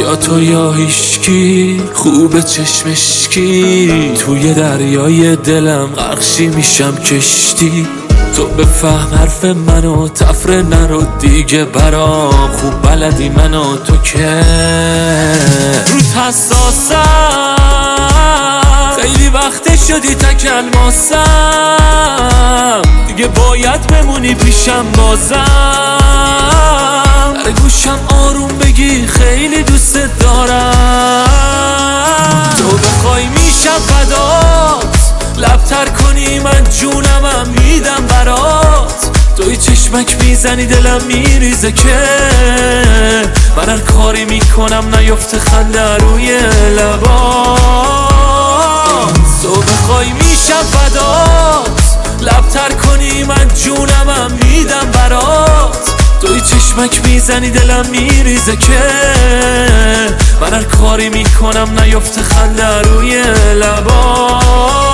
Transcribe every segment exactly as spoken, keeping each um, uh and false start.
یا تو یا هیشکی، خوب چشمشکی، توی دریای دلم غرقشی میشم کشتی. تو بفهم حرف منو تفره نرو دیگه برام، خوب بلدی منو تو که روت حساسم، خیلی وقت شدی تک الماسم، دیگه باید بمونی پیشم بازم. در گوشم آروم بگی خیلی دوست دارم، تو بخوای میشم فدات، لبتر کنی من جونمم میدم برات. توی چشمک میزنی دلم میریزه که من هر کاری میکنم نیفته خنده روی لبات. تو بخوای میشم فدات، لبتر کنی من جونمم میدم برات. توی چشمک میزنی دلم میریزه که من هر کاری میکنم نیفته خنده روی لبات.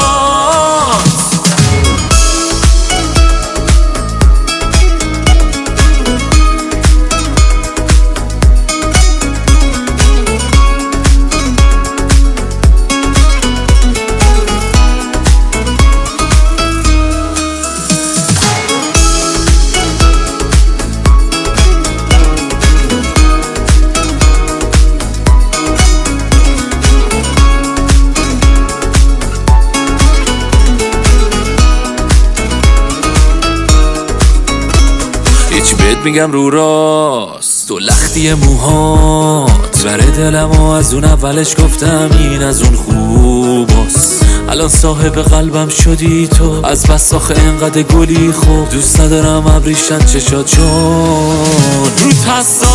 هیچ بهت میگم رو راست، تو لختی موهات بره دلم و از اون اولش گفتم این از اون خوباست. الان صاحب قلبم شدی تو، از بس آخه انقدر گلی خوب دوست ندارم ابریشن چشات چون روت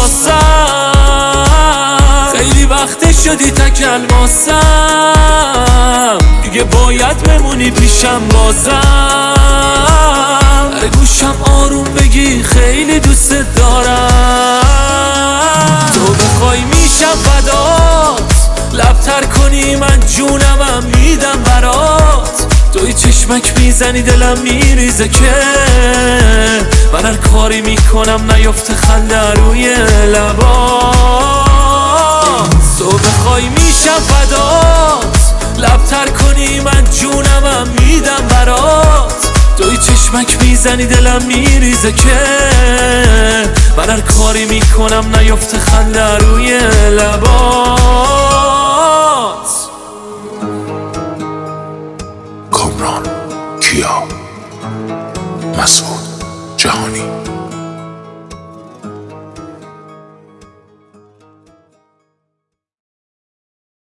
حساسم. خیلی وقت شدی تک الماسم، دیگه باید بمونی پیشم بازم. در گوشم آروم بگی خیلی دوست دارم، تو بخوای میشم فدات، لبتر کنی من جونمم میدم برات. توی چشمک میزنی دلم میریزه که من هر کاری میکنم نیفته خنده روی لبات. تو بخوای میشم فدات، لبتر کنی من جونمم میدم برات. توی چشمک میزنی دلم میریزه که من هر کاری میکنم نیفته خنده روی لبات. کامران کیا، مسعود جهانی.